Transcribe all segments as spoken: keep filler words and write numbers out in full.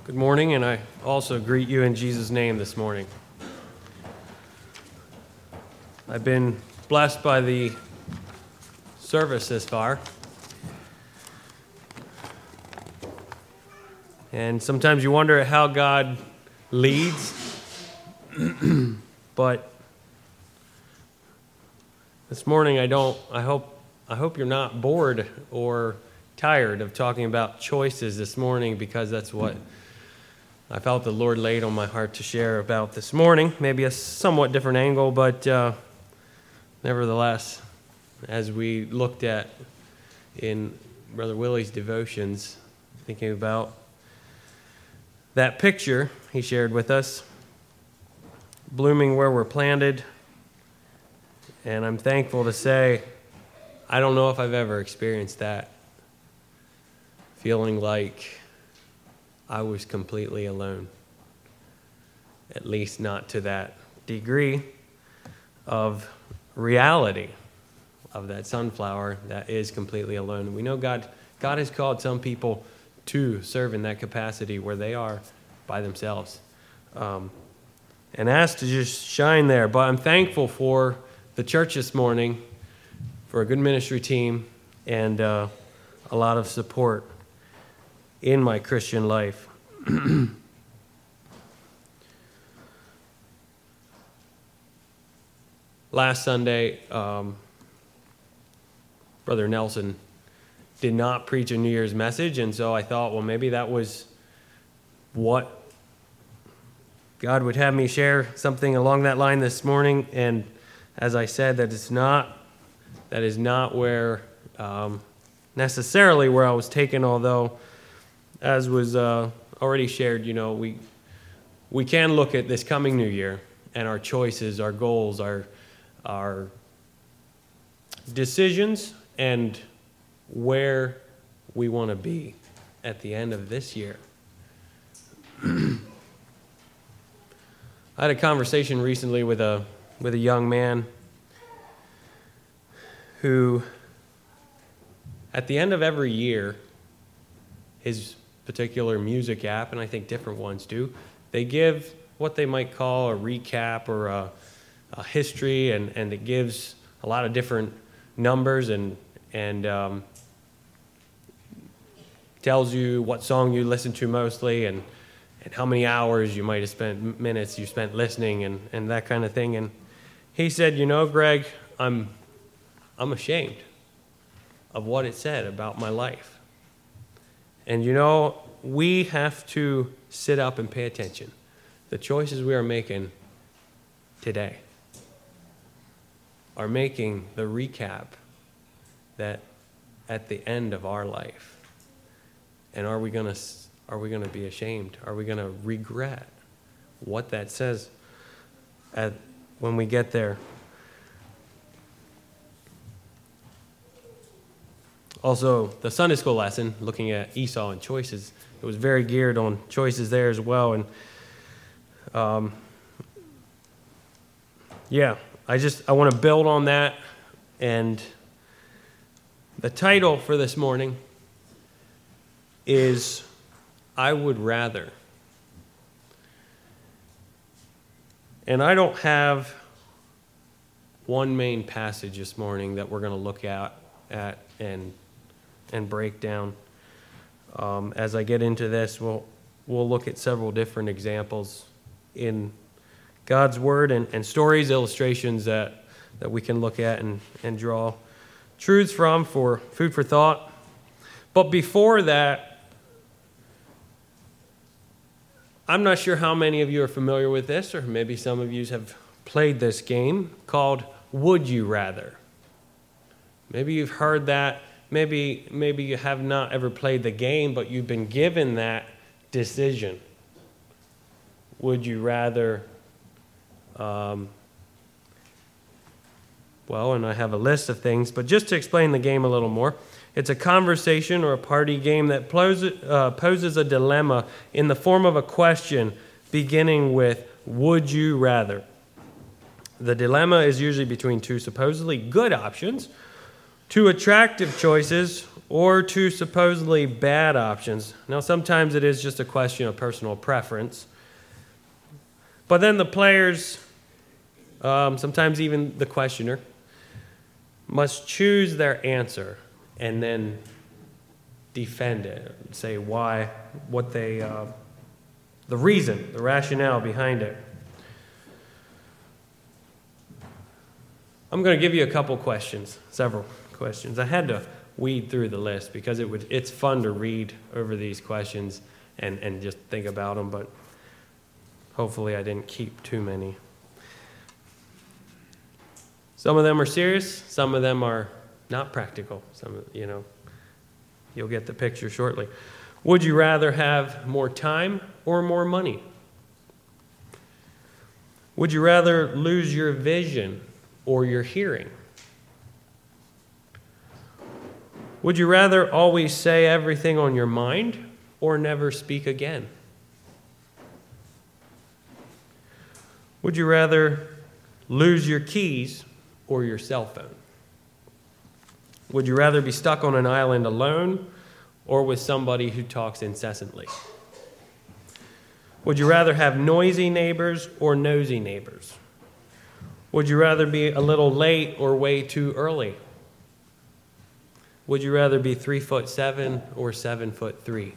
Good morning, and I also greet you in Jesus' name this morning. I've been blessed by the service this far. And sometimes you wonder how God leads. But this morning I don't I hope I hope you're not bored or tired of talking about choices this morning, because that's what I felt the Lord laid on my heart to share about this morning. Maybe a somewhat different angle, but uh, nevertheless, as we looked at in Brother Willie's devotions, thinking about that picture he shared with us, blooming where we're planted. And I'm thankful to say, I don't know if I've ever experienced that, feeling like I was completely alone, at least not to that degree of reality of that sunflower that is completely alone. We know God, God has called some people to serve in that capacity where they are by themselves, um, and asked to just shine there. But I'm thankful for the church this morning, for a good ministry team, and uh, a lot of support in my Christian life. Last Sunday, um, Brother Nelson did not preach a New Year's message, and so I thought, well, maybe that was what God would have me share, something along that line this morning. And as I said, that is not that is not where um, necessarily where I was taken, although, as was uh, already shared, you know, we we can look at this coming new year and our choices, our goals, our our decisions, and where we want to be at the end of this year. I had a conversation recently with a with a young man who, at the end of every year, his particular music app, and I think different ones do, they give what they might call a recap or a, a history, and, and it gives a lot of different numbers and and um, tells you what song you listen to mostly, and, and how many hours you might have spent, minutes you spent listening, and, and that kind of thing. And he said, you know, Greg, I'm I'm ashamed of what it said about my life. And you know, we have to sit up and pay attention. The choices we are making today are making the recap that at the end of our life. And are we gonna are we gonna be ashamed? Are we gonna regret what that says at when we get there? Also, the Sunday school lesson, looking at Esau and choices, it was very geared on choices there as well. And um, yeah, I just, I want to build on that. And the title for this morning is, I Would Rather. And I don't have one main passage this morning that we're going to look at, at and and break down. Um, as I get into this, we'll we'll look at several different examples in God's Word and, and stories, illustrations that, that we can look at and, and draw truths from for food for thought. But before that, I'm not sure how many of you are familiar with this, or maybe some of you have played this game called Would You Rather. Maybe you've heard that. Maybe maybe you have not ever played the game, but you've been given that decision. Would you rather, um, well, and I have a list of things, but just to explain the game a little more, it's a conversation or a party game that poses, uh, poses a dilemma in the form of a question beginning with, would you rather? The dilemma is usually between two supposedly good options, two attractive choices, or two supposedly bad options. Now, sometimes it is just a question of personal preference. But then the players, um, sometimes even the questioner, must choose their answer and then defend it, say why, what they, uh, the reason, the rationale behind it. I'm going to give you a couple questions, several questions. I had to weed through the list because it would it's fun to read over these questions and, and just think about them, but hopefully I didn't keep too many. Some of them are serious, some of them are not practical. Some, you know, you'll get the picture shortly. Would you rather have more time or more money? Would you rather lose your vision or your hearing? Would you rather always say everything on your mind or never speak again? Would you rather lose your keys or your cell phone? Would you rather be stuck on an island alone or with somebody who talks incessantly? Would you rather have noisy neighbors or nosy neighbors? Would you rather be a little late or way too early? Would you rather be three foot seven or seven foot three?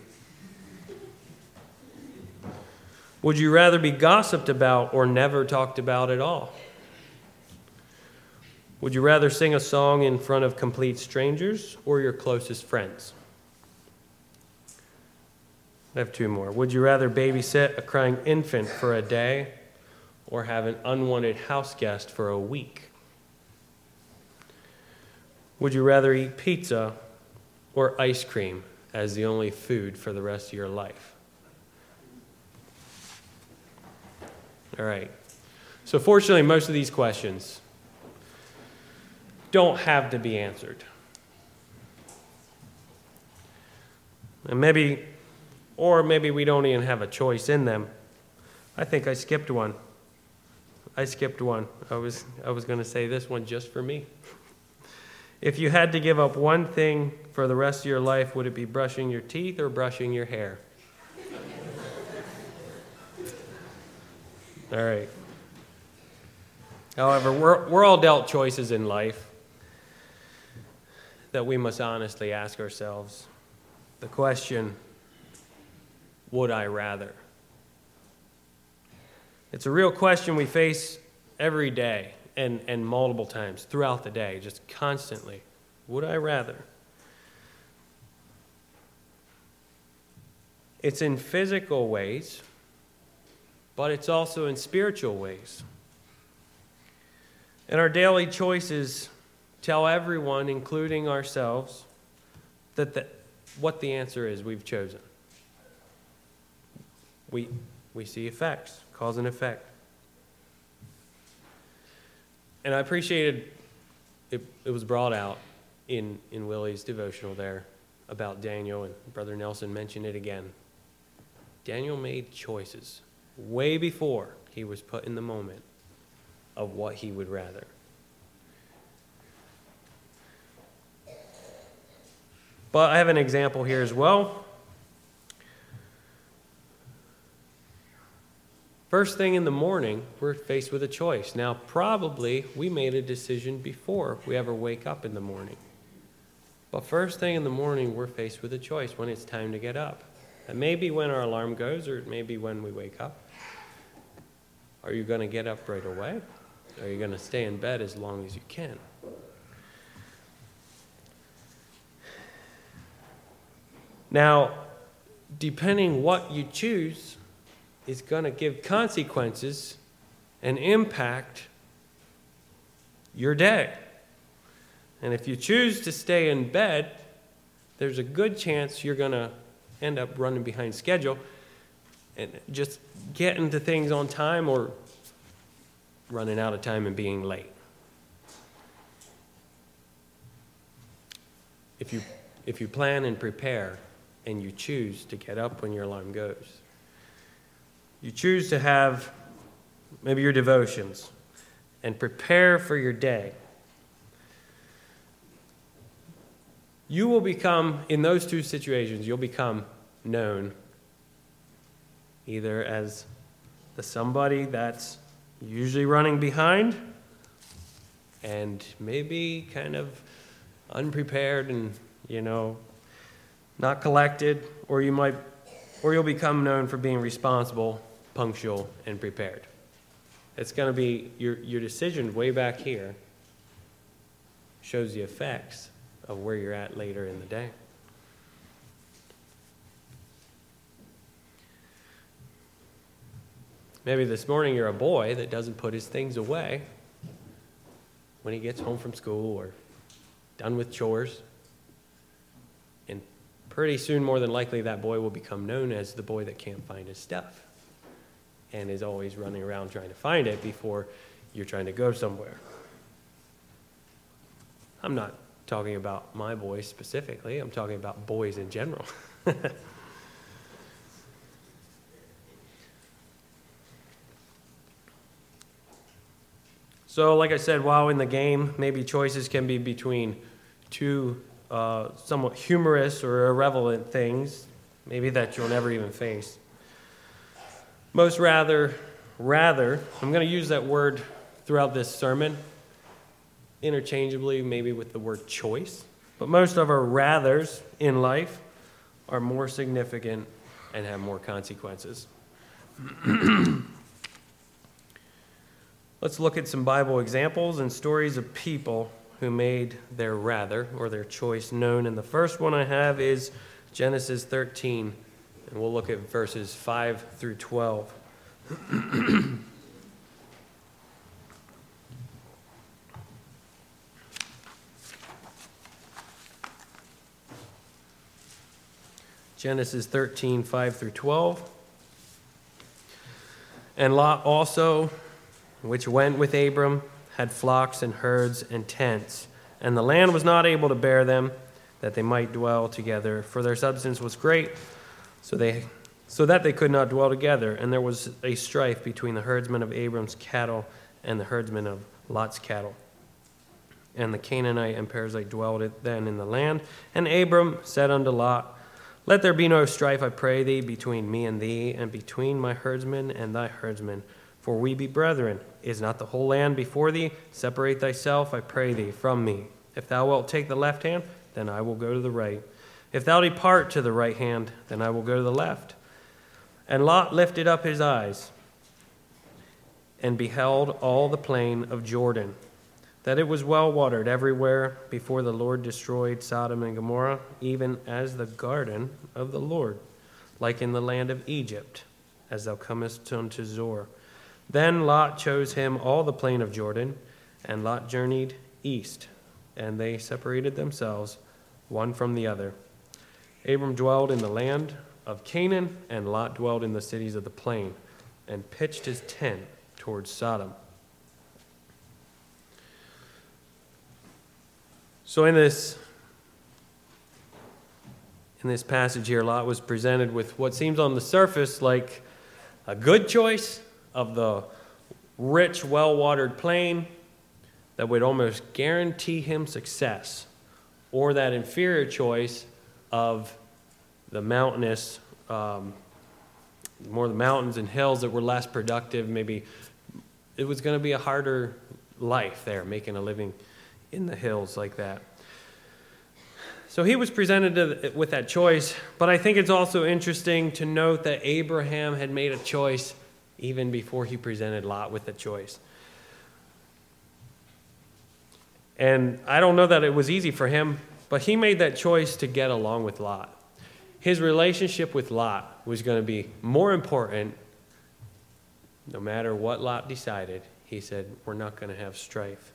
Would you rather be gossiped about or never talked about at all? Would you rather sing a song in front of complete strangers or your closest friends? I have two more. Would you rather babysit a crying infant for a day or have an unwanted house guest for a week? Would you rather eat pizza or ice cream as the only food for the rest of your life? All right. So fortunately, most of these questions don't have to be answered. And maybe, or maybe we don't even have a choice in them. I think I skipped one. I skipped one. I was, I was going to say this one just for me. If you had to give up one thing for the rest of your life, would it be brushing your teeth or brushing your hair? All right. However, we're, we're all dealt choices in life that we must honestly ask ourselves. The question, would I rather? It's a real question we face every day. And, and multiple times throughout the day, just constantly. Would I rather? It's in physical ways, but it's also in spiritual ways. And our daily choices tell everyone, including ourselves, that the, what the answer is we've chosen. We, we see effects, cause and effect. And I appreciated it, it was brought out in, in Willie's devotional there about Daniel, and Brother Nelson mentioned it again. Daniel made choices way before he was put in the moment of what he would rather. But I have an example here as well. First thing in the morning, we're faced with a choice. Now, probably we made a decision before we ever wake up in the morning. But first thing in the morning, we're faced with a choice when it's time to get up. It may be when our alarm goes, or it may be when we wake up. Are you going to get up right away? Are you going to stay in bed as long as you can? Now, depending what you choose, is going to give consequences and impact your day. And if you choose to stay in bed, there's a good chance you're going to end up running behind schedule and just getting to things on time or running out of time and being late. If you, if you plan and prepare and you choose to get up when your alarm goes, you choose to have maybe your devotions and prepare for your day, you will become, in those two situations, you'll become known either as the somebody that's usually running behind and maybe kind of unprepared and, you know, not collected, or you might, or you'll become known for being responsible, punctual, and prepared. It's going to be your your decision way back here shows the effects of where you're at later in the day. Maybe this morning you're a boy that doesn't put his things away when he gets home from school or done with chores. And pretty soon, more than likely, that boy will become known as the boy that can't find his stuff and is always running around trying to find it before you're trying to go somewhere. I'm not talking about my boys specifically. I'm talking about boys in general. So, like I said, while in the game, maybe choices can be between two uh, somewhat humorous or irrelevant things, maybe that you'll never even face. Most rather, rather, I'm going to use that word throughout this sermon, interchangeably maybe with the word choice. But most of our rathers in life are more significant and have more consequences. Let's look at some Bible examples and stories of people who made their rather or their choice known. And the first one I have is Genesis thirteen, and we'll look at verses five through twelve. Genesis thirteen, five through twelve. And Lot also, which went with Abram, had flocks and herds and tents, and the land was not able to bear them, that they might dwell together, for their substance was great, so they so that they could not dwell together. And there was a strife between the herdsmen of Abram's cattle and the herdsmen of Lot's cattle. And the Canaanite and Perizzite dwelled then in the land. And Abram said unto Lot, Let there be no strife, I pray thee, between me and thee, and between my herdsmen and thy herdsmen, for we be brethren. Is not the whole land before thee? Separate thyself, I pray thee, from me. If thou wilt take the left hand, then I will go to the right. If thou depart to the right hand, then I will go to the left. And Lot lifted up his eyes, and beheld all the plain of Jordan, that it was well watered everywhere, before the Lord destroyed Sodom and Gomorrah, even as the garden of the Lord, like in the land of Egypt, as thou comest unto Zoar. Then Lot chose him all the plain of Jordan, and Lot journeyed east, and they separated themselves one from the other. Abram dwelled in the land of Canaan, and Lot dwelled in the cities of the plain, and pitched his tent towards Sodom. So in this in this passage here, Lot was presented with what seems on the surface like a good choice of the rich, well-watered plain that would almost guarantee him success, or that inferior choice of the mountainous, um, more the mountains and hills that were less productive. Maybe it was going to be a harder life there, making a living in the hills like that. So he was presented to, with that choice, but I think it's also interesting to note that Abraham had made a choice even before he presented Lot with the choice. And I don't know that it was easy for him, but he made that choice to get along with Lot. His relationship with Lot was going to be more important no matter what Lot decided. He said, we're not going to have strife.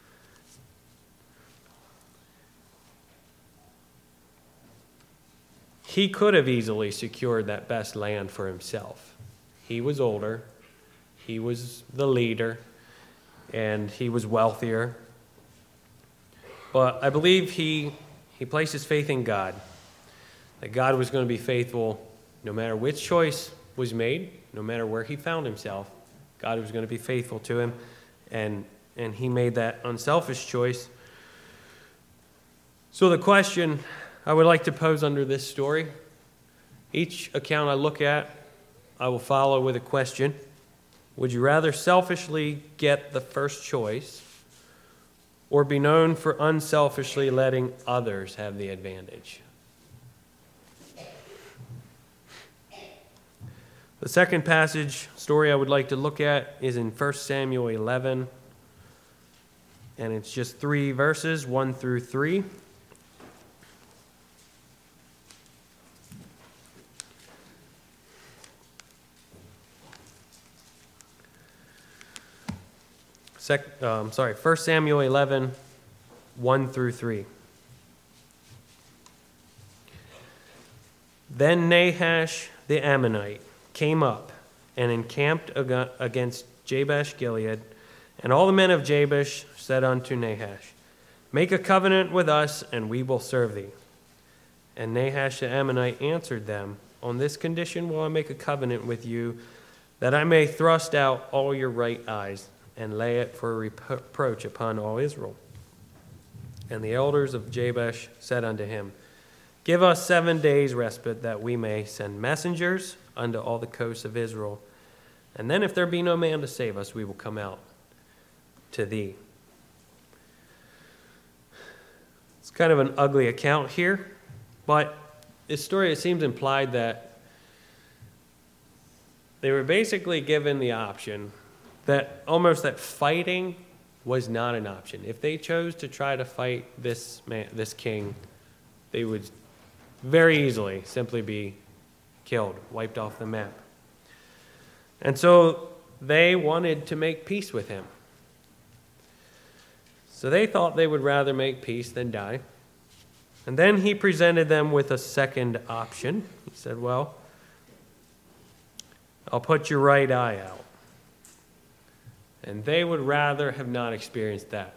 He could have easily secured that best land for himself. He was older, he was the leader, and he was wealthier. But I believe he, he placed his faith in God, that God was going to be faithful no matter which choice was made, no matter where he found himself. God was going to be faithful to him, and, and he made that unselfish choice. So the question I would like to pose under this story, each account I look at, I will follow with a question. Would you rather selfishly get the first choice or be known for unselfishly letting others have the advantage? The second passage story I would like to look at is in First Samuel eleven, and it's just three verses, one through three. Sec, um, sorry, First Samuel eleven, one through three. Then Nahash the Ammonite came up and encamped against Jabesh Gilead, and all the men of Jabesh said unto Nahash, Make a covenant with us, and we will serve thee. And Nahash the Ammonite answered them, On this condition will I make a covenant with you, that I may thrust out all your right eyes, and lay it for a reproach upon all Israel. And the elders of Jabesh said unto him, Give us seven days' respite, that we may send messengers unto all the coasts of Israel. And then if there be no man to save us, we will come out to thee. It's kind of an ugly account here, but this story, it seems implied that they were basically given the option that almost that fighting was not an option. If they chose to try to fight this man, this king, they would very easily simply be killed, wiped off the map. And so they wanted to make peace with him. So they thought they would rather make peace than die. And then he presented them with a second option. He said, well, I'll put your right eye out. And they would rather have not experienced that.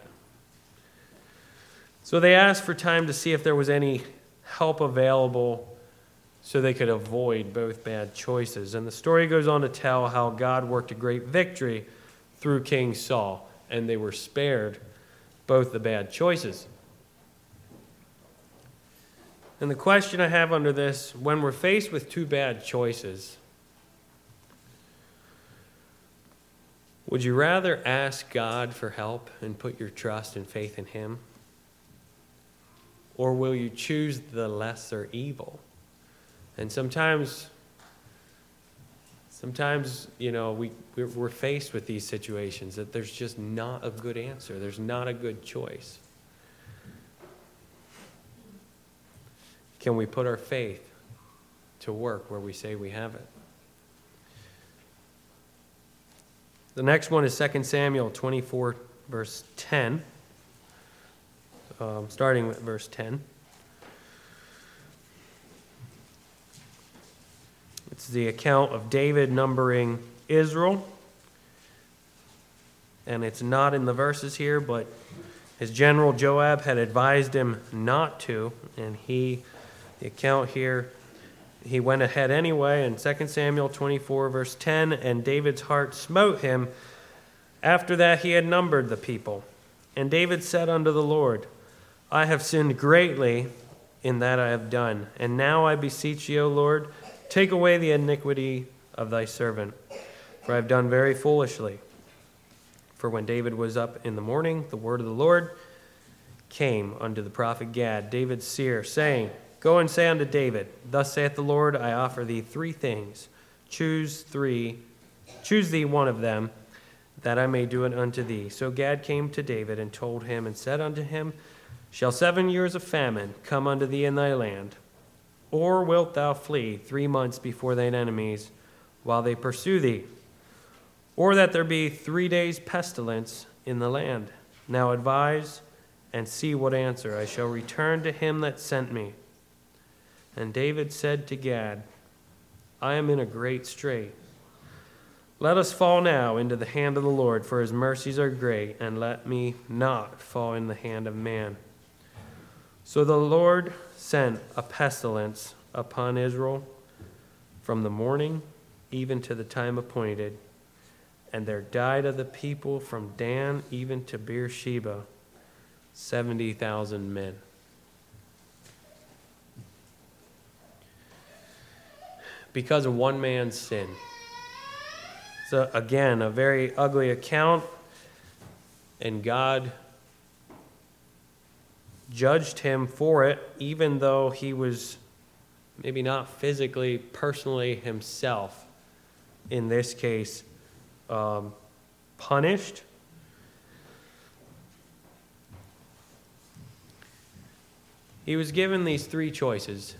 So they asked for time to see if there was any help available so they could avoid both bad choices. And the story goes on to tell how God worked a great victory through King Saul, and they were spared both the bad choices. And the question I have under this, when we're faced with two bad choices, would you rather ask God for help and put your trust and faith in Him? Or will you choose the lesser evil? And sometimes, sometimes, you know, we, we're faced with these situations that there's just not a good answer. There's not a good choice. Can we put our faith to work where we say we have it? The next one is Second Samuel twenty-four, verse ten. Um, starting with verse ten. It's the account of David numbering Israel. And it's not in the verses here, but his general Joab had advised him not to. And he, the account here, he went ahead anyway. In Second Samuel twenty-four, verse ten, and David's heart smote him. After that he had numbered the people. And David said unto the Lord, I have sinned greatly in that I have done. And now I beseech thee, O Lord, take away the iniquity of thy servant, for I have done very foolishly. For when David was up in the morning, the word of the Lord came unto the prophet Gad, David's seer, saying, Go and say unto David, Thus saith the Lord, I offer thee three things. Choose three, choose thee one of them, that I may do it unto thee. So Gad came to David and told him and said unto him, Shall seven years of famine come unto thee in thy land? Or wilt thou flee three months before thine enemies while they pursue thee? Or that there be three days' pestilence in the land? Now advise and see what answer I shall return to him that sent me. And David said to Gad, I am in a great strait. Let us fall now into the hand of the Lord, for his mercies are great, and let me not fall in the hand of man. So the Lord sent a pestilence upon Israel from the morning even to the time appointed, and there died of the people from Dan even to Beersheba seventy thousand men. because of one man's sin. So again, a very ugly account, and God judged him for it, even though he was maybe not physically, personally himself, in this case, um, punished. He was given these three choices.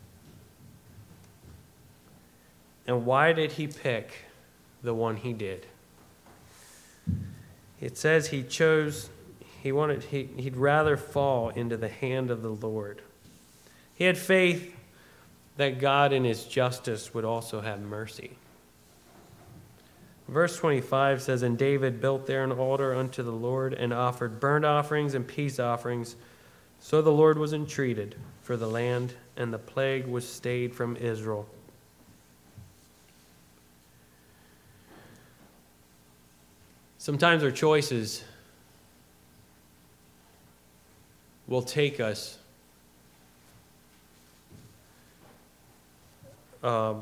And why did he pick the one he did? It says he chose, he wanted, he, he'd rather fall into the hand of the Lord. He had faith that God in his justice would also have mercy. Verse twenty-five says, "And David built there an altar unto the Lord and offered burnt offerings and peace offerings. So the Lord was entreated for the land, and the plague was stayed from Israel." Sometimes our choices will take us um,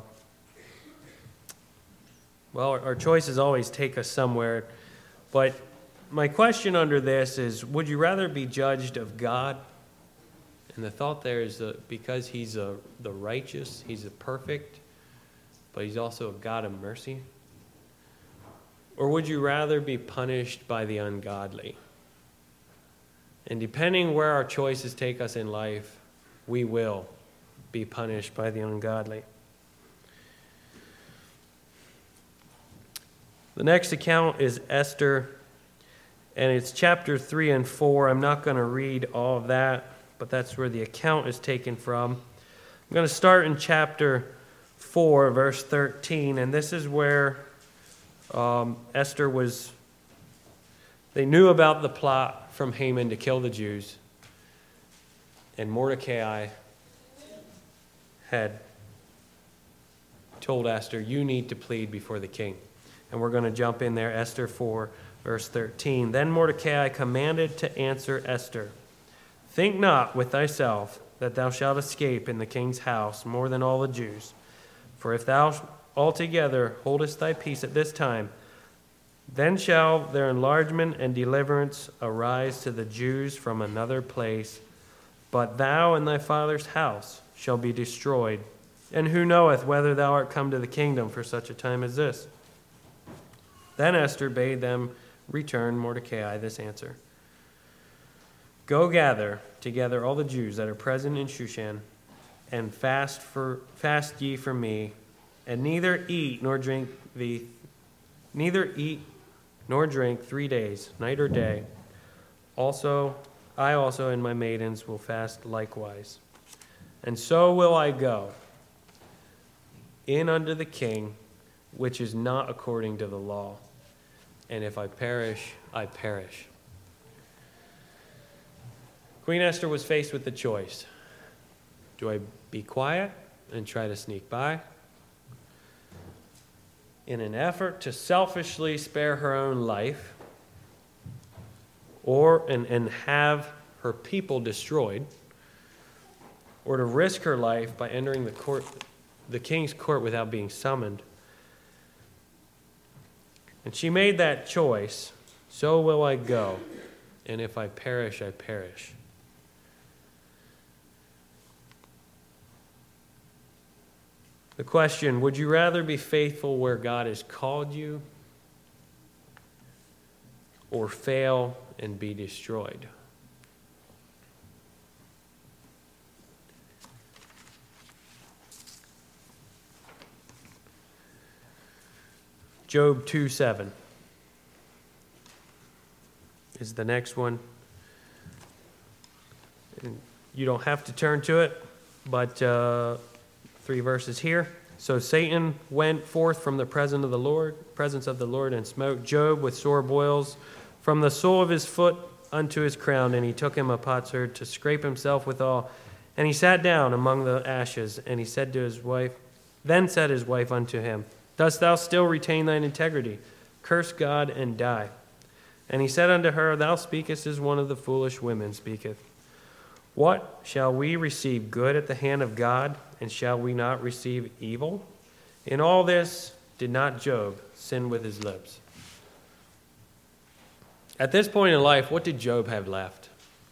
well, our choices always take us somewhere. But my question under this is, would you rather be judged of God? And the thought there is that because he's a, the righteous, he's a perfect, but he's also a God of mercy. Or would you rather be punished by the ungodly? And depending where our choices take us in life, we will be punished by the ungodly. The next account is Esther, and it's chapter three and four. I'm not going to read all of that, but that's where the account is taken from. I'm going to start in chapter four, verse thirteen, and this is where um, Esther was, they knew about the plot from Haman to kill the Jews, and Mordecai had told Esther, you need to plead before the king. And we're going to jump in there, Esther four, verse thirteen. "Then Mordecai commanded to answer Esther, Think not with thyself that thou shalt escape in the king's house more than all the Jews. For if thou altogether holdest thy peace at this time, then shall their enlargement and deliverance arise to the Jews from another place. But thou and thy father's house shall be destroyed. And who knoweth whether thou art come to the kingdom for such a time as this?" Then Esther bade them return Mordecai this answer: "Go gather together all the Jews that are present in Shushan, and fast for fast ye for me, and neither eat nor drink thee, neither eat nor drink three days, night or day. Also, I also and my maidens will fast likewise. And so will I go in unto the king, which is not according to the law. And if I perish, I perish." Queen Esther was faced with the choice. Do I be quiet and try to sneak by in an effort to selfishly spare her own life, or and, and have her people destroyed, or to risk her life by entering the court, the king's court without being summoned? And she made that choice. So will I go, and if I perish, I perish. The question, would you rather be faithful where God has called you, or fail and be destroyed? Job two seven is the next one. And you don't have to turn to it, but uh, three verses here. "So Satan went forth from the presence of the Lord, presence of the Lord, and smote Job with sore boils from the sole of his foot unto his crown. And he took him a potsherd to scrape himself withal. And he sat down among the ashes. And he said to his wife, Then said his wife unto him, Dost thou still retain thine integrity? Curse God and die. And he said unto her, Thou speakest as one of the foolish women speaketh. What, shall we receive good at the hand of God, and shall we not receive evil? In all this, did not Job sin with his lips? At this point in life, what did Job have left?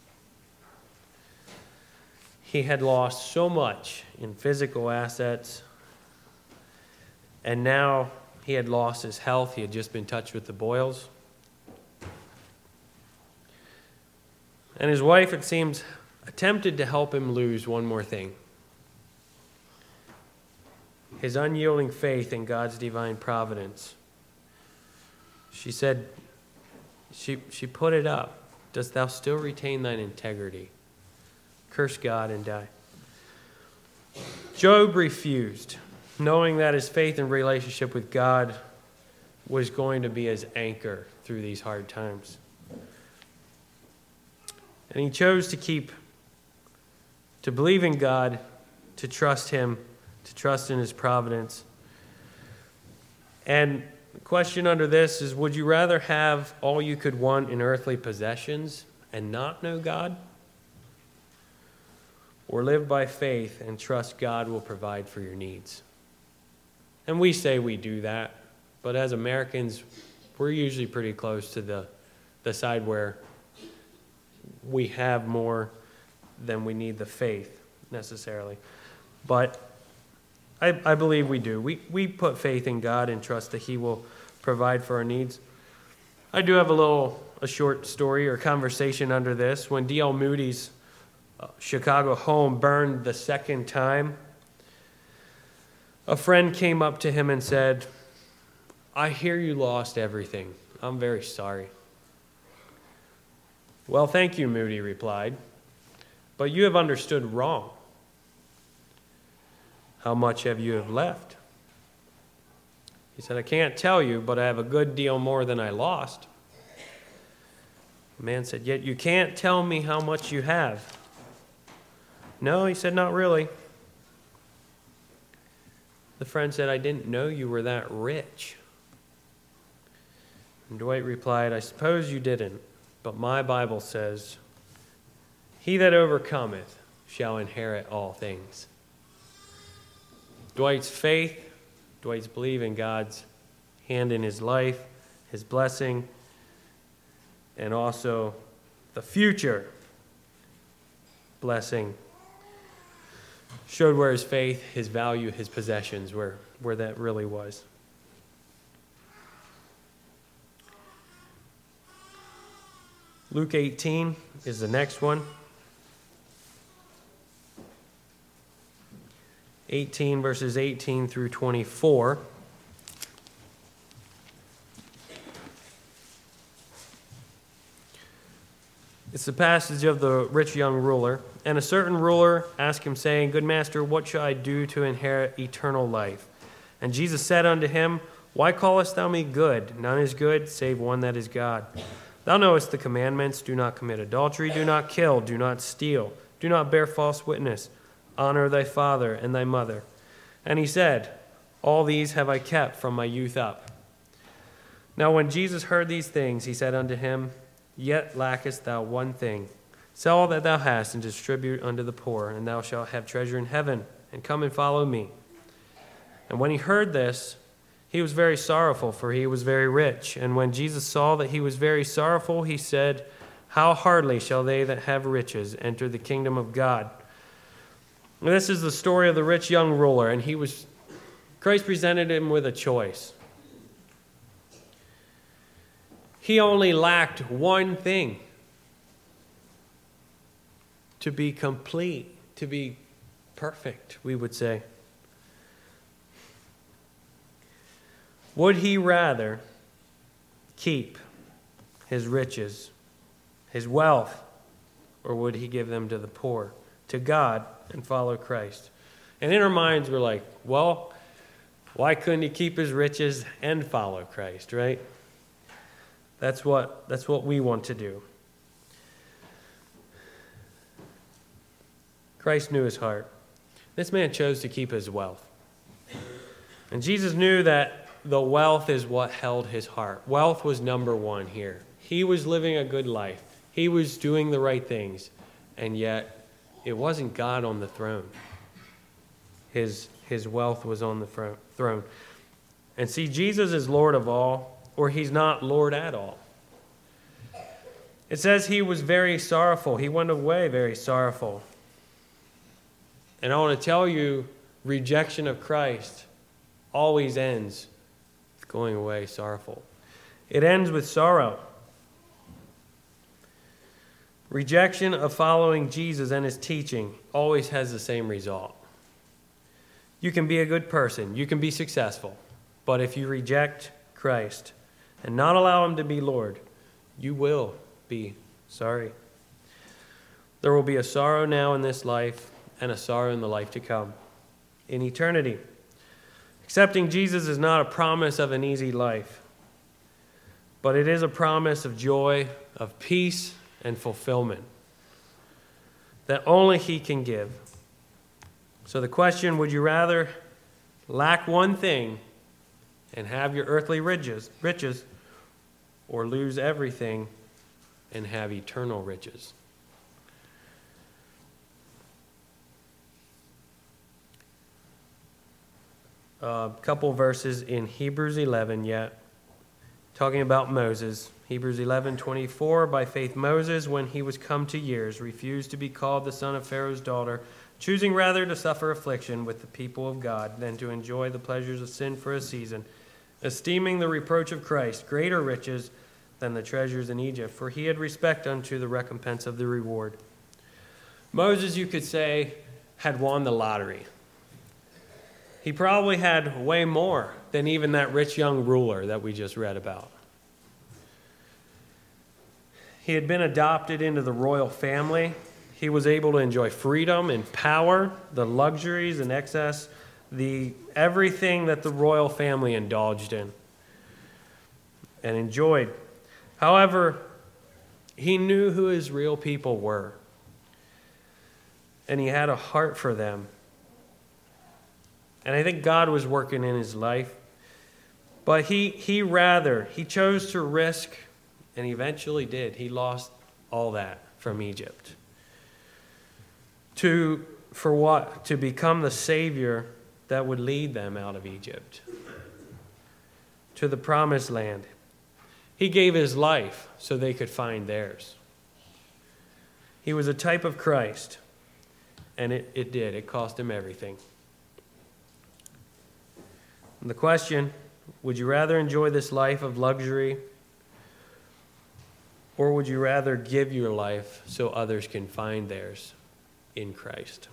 He had lost so much in physical assets, and now he had lost his health. He had just been touched with the boils. And his wife, it seems, attempted to help him lose one more thing: his unyielding faith in God's divine providence. She said, she, she put it up. Dost thou still retain thine integrity? Curse God and die. Job refused, knowing that his faith and relationship with God was going to be his anchor through these hard times. And he chose to keep, to believe in God, to trust him, to trust in his providence. And the question under this is, would you rather have all you could want in earthly possessions and not know God? Or live by faith and trust God will provide for your needs? And we say we do that, but as Americans, we're usually pretty close to the, the side where we have more than we need the faith necessarily. But I, I believe we do. We, we put faith in God and trust that he will provide for our needs. I do have a little, a short story or conversation under this. When D L Moody's uh, Chicago home burned the second time, a friend came up to him and said, "I hear you lost everything. I'm very sorry." "Well, thank you," Moody replied, "but you have understood wrong. How much have you have left?" He said, "I can't tell you, but I have a good deal more than I lost." The man said, "Yet you can't tell me how much you have." "No," he said, "not really." The friend said, "I didn't know you were that rich." And Dwight replied, "I suppose you didn't, but my Bible says, 'He that overcometh shall inherit all things.'" Dwight's faith, Dwight's belief in God's hand in his life, his blessing, and also the future blessing showed where his faith, his value, his possessions, where, where that really was. Luke eighteen is the next one. eighteen, verses eighteen through twenty-four. It's the passage of the rich young ruler. "And a certain ruler asked him, saying, Good master, what shall I do to inherit eternal life? And Jesus said unto him, Why callest thou me good? None is good, save one that is God. Thou knowest the commandments, do not commit adultery, do not kill, do not steal, do not bear false witness, honor thy father and thy mother. And he said, All these have I kept from my youth up. Now when Jesus heard these things, he said unto him, Yet lackest thou one thing. Sell all that thou hast and distribute unto the poor, and thou shalt have treasure in heaven, and come and follow me. And when he heard this, he was very sorrowful, for he was very rich. And when Jesus saw that he was very sorrowful, he said, How hardly shall they that have riches enter the kingdom of God? And this is the story of the rich young ruler, and he was Christ presented him with a choice. He only lacked one thing: to be complete, to be perfect, we would say. Would he rather keep his riches, his wealth, or would he give them to the poor, to God, and follow Christ? And in our minds, we're like, well, why couldn't he keep his riches and follow Christ, right? That's what, that's what we want to do. Christ knew his heart. This man chose to keep his wealth. And Jesus knew that the wealth is what held his heart. Wealth was number one here. He was living a good life. He was doing the right things. And yet, it wasn't God on the throne. his, his wealth was on the fro- throne. And see, Jesus is Lord of all, or he's not Lord at all. It says he was very sorrowful. He went away very sorrowful. And I want to tell you, rejection of Christ always ends with going away sorrowful. It ends with sorrow. Rejection of following Jesus and his teaching always has the same result. You can be a good person, you can be successful, but if you reject Christ and not allow him to be Lord, you will be sorry. There will be a sorrow now in this life and a sorrow in the life to come, in eternity. Accepting Jesus is not a promise of an easy life, but it is a promise of joy, of peace, and fulfillment that only he can give. So the question, would you rather lack one thing and have your earthly riches, riches, or lose everything and have eternal riches? A couple verses in Hebrews eleven yet, talking about Moses. Hebrews eleven twenty-four, by faith Moses, when he was come to years, refused to be called the son of Pharaoh's daughter, choosing rather to suffer affliction with the people of God than to enjoy the pleasures of sin for a season, esteeming the reproach of Christ greater riches than the treasures in Egypt, for he had respect unto the recompense of the reward. Moses, you could say, had won the lottery. He probably had way more than even that rich young ruler that we just read about. He had been adopted into the royal family. He was able to enjoy freedom and power, the luxuries and excess, the everything that the royal family indulged in and enjoyed. However, he knew who his real people were, and he had a heart for them. And I think God was working in his life, but he he rather, he chose to risk, and eventually did. He lost all that from Egypt. To, for what? To become the Savior that would lead them out of Egypt to the promised land. He gave his life so they could find theirs. He was a type of Christ, and it, it did. It cost him everything. And the question, would you rather enjoy this life of luxury, or would you rather give your life so others can find theirs in Christ?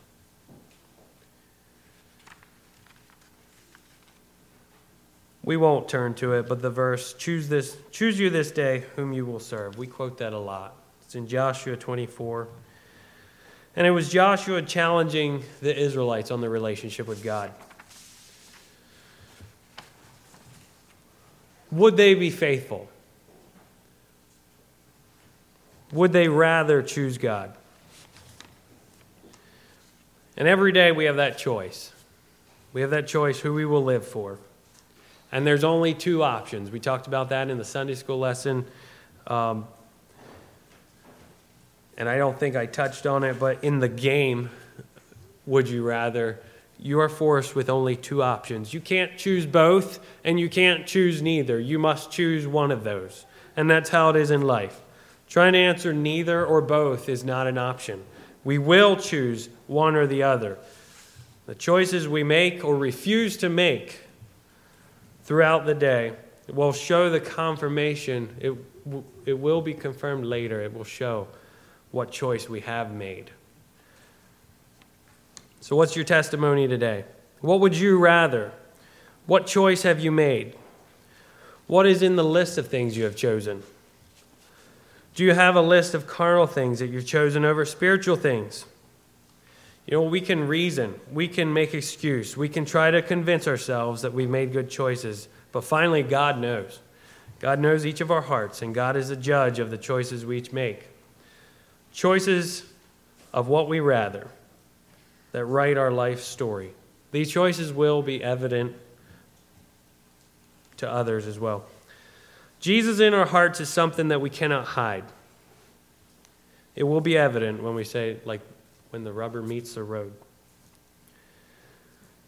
We won't turn to it, but the verse, choose this, choose you this day whom you will serve. We quote that a lot. It's in Joshua twenty-four. And it was Joshua challenging the Israelites on their relationship with God. Would they be faithful? Would they rather choose God? And every day we have that choice. We have that choice who we will live for. And there's only two options. We talked about that in the Sunday school lesson. Um, and I don't think I touched on it, but in the game, would you rather, you are forced with only two options. You can't choose both, and you can't choose neither. You must choose one of those. And that's how it is in life. Trying to answer neither or both is not an option. We will choose one or the other. The choices we make or refuse to make throughout the day will show the confirmation. It, it will be confirmed later. It will show what choice we have made. So what's your testimony today? What would you rather? What choice have you made? What is in the list of things you have chosen? Do you have a list of carnal things that you've chosen over spiritual things? You know, we can reason. We can make excuse. We can try to convince ourselves that we've made good choices. But finally, God knows. God knows each of our hearts, and God is the judge of the choices we each make. Choices of what we rather that write our life story. These choices will be evident to others as well. Jesus in our hearts is something that we cannot hide. It will be evident when we say, like, when the rubber meets the road.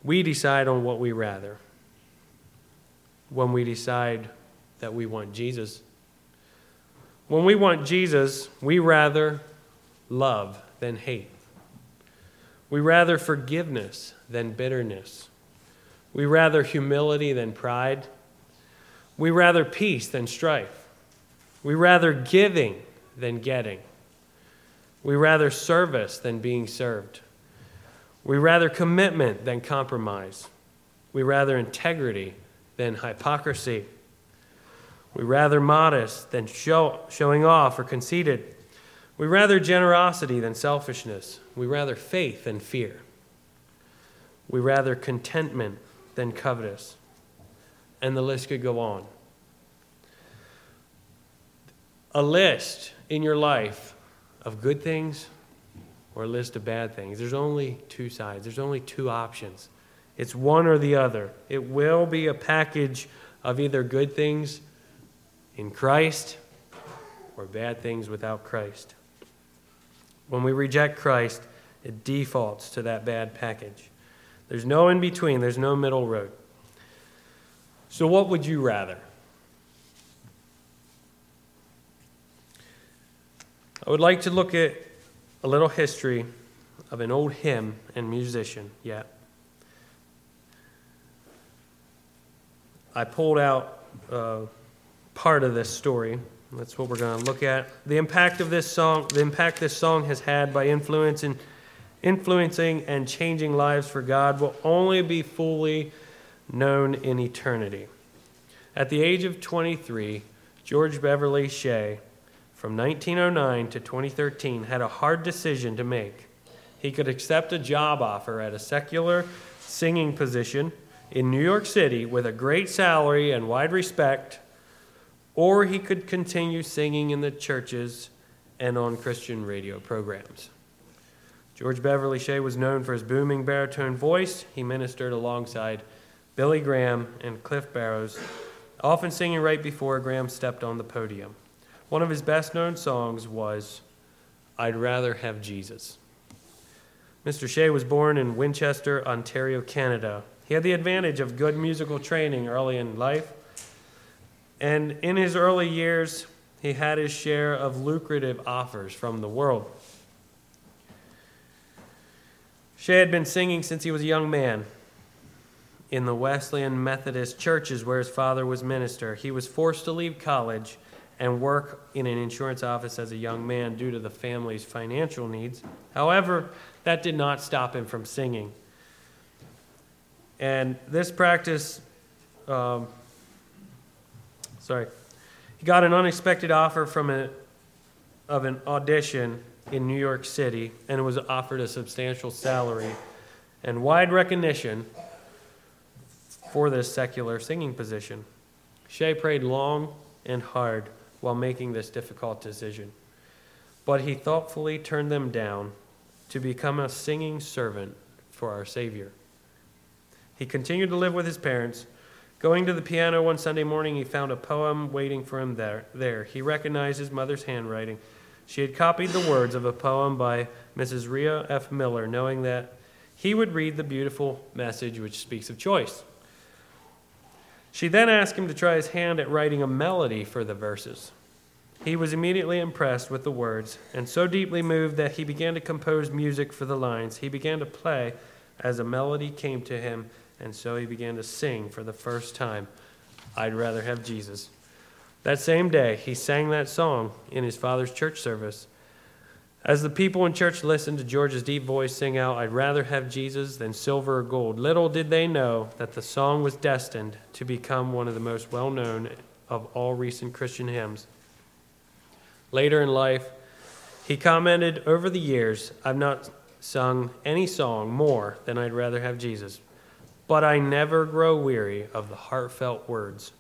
we decide on what we rather. When we decide that we want Jesus. When we want Jesus, we rather love than hate. We rather forgiveness than bitterness. We rather humility than pride. We rather peace than strife. We rather giving than getting. We rather service than being served. We rather commitment than compromise. We rather integrity than hypocrisy. We rather modest than show, showing off or conceited. We rather generosity than selfishness. We rather faith than fear. We rather contentment than covetous. And the list could go on. A list in your life of good things or a list of bad things. There's only two sides. There's only two options. It's one or the other. It will be a package of either good things in Christ or bad things without Christ. When we reject Christ, it defaults to that bad package. There's no in between. There's no middle road. So what would you rather? I would like to look at a little history of an old hymn and musician. Yeah. I pulled out uh, part of this story. That's what we're going to look at. The impact of this song, the impact this song has had by influencing, influencing and changing lives for God will only be fully known in eternity. At the age of twenty-three, George Beverly Shea, from nineteen oh nine to twenty thirteen, had a hard decision to make. He could accept a job offer at a secular singing position in New York City with a great salary and wide respect, or he could continue singing in the churches and on Christian radio programs. George Beverly Shea was known for his booming baritone voice. He ministered alongside Billy Graham and Cliff Barrows, often singing right before Graham stepped on the podium. One of his best-known songs was, "I'd Rather Have Jesus." Mister Shea was born in Winchester, Ontario, Canada. He had the advantage of good musical training early in life, and in his early years, he had his share of lucrative offers from the world. Shea had been singing since he was a young man in the Wesleyan Methodist churches where his father was minister. He was forced to leave college and work in an insurance office as a young man due to the family's financial needs. However, that did not stop him from singing. And this practice, um, sorry, he got an unexpected offer from a, of an audition in New York City and was offered a substantial salary and wide recognition for this secular singing position. Shea prayed long and hard while making this difficult decision, but he thoughtfully turned them down to become a singing servant for our Savior. He continued to live with his parents. Going to the piano one Sunday morning, he found a poem waiting for him there. There, he recognized his mother's handwriting. She had copied the words of a poem by Missus Rhea F. Miller, knowing that he would read the beautiful message which speaks of choice. She then asked him to try his hand at writing a melody for the verses. He was immediately impressed with the words and so deeply moved that he began to compose music for the lines. He began to play as a melody came to him, and so he began to sing for the first time, "I'd Rather Have Jesus." That same day, he sang that song in his father's church service. As the people in church listened to George's deep voice sing out, "I'd rather have Jesus than silver or gold," little did they know that the song was destined to become one of the most well-known of all recent Christian hymns. Later in life, he commented, "Over the years, I've not sung any song more than I'd rather have Jesus, but I never grow weary of the heartfelt words."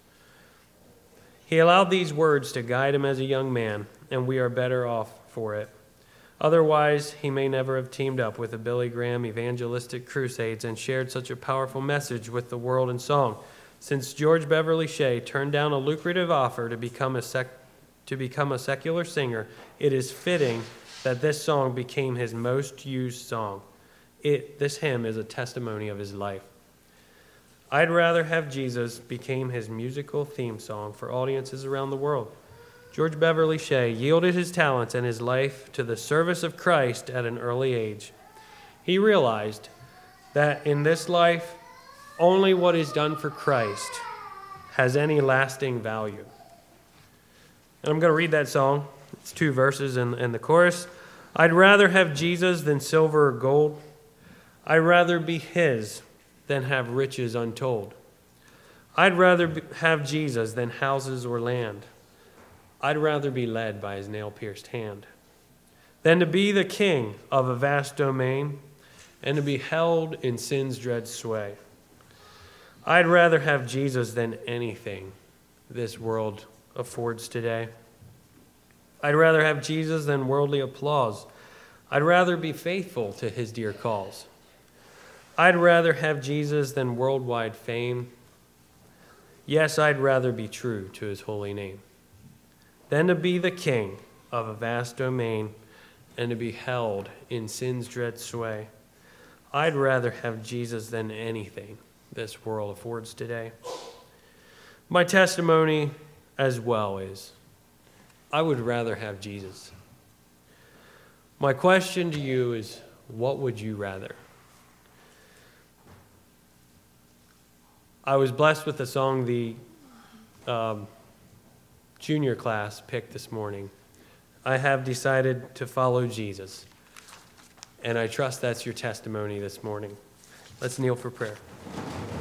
He allowed these words to guide him as a young man, and we are better off for it. Otherwise, he may never have teamed up with the Billy Graham evangelistic crusades and shared such a powerful message with the world in song. Since George Beverly Shea turned down a lucrative offer to become a sec- to become a secular singer, it is fitting that this song became his most used song. It, this hymn is a testimony of his life. I'd rather have Jesus became his musical theme song for audiences around the world. George Beverly Shea yielded his talents and his life to the service of Christ at an early age. He realized that in this life, only what is done for Christ has any lasting value. And I'm going to read that song. It's two verses in, in the chorus. I'd rather have Jesus than silver or gold. I'd rather be his than have riches untold. I'd rather be, have Jesus than houses or land. I'd rather be led by his nail-pierced hand than to be the king of a vast domain and to be held in sin's dread sway. I'd rather have Jesus than anything this world affords today. I'd rather have Jesus than worldly applause. I'd rather be faithful to his dear calls. I'd rather have Jesus than worldwide fame. Yes, I'd rather be true to his holy name than to be the king of a vast domain and to be held in sin's dread sway. I'd rather have Jesus than anything this world affords today. My testimony as well is, I would rather have Jesus. My question to you is, what would you rather? I was blessed with the song the um, junior class picked this morning. I have decided to follow Jesus. And I trust that's your testimony this morning. Let's kneel for prayer.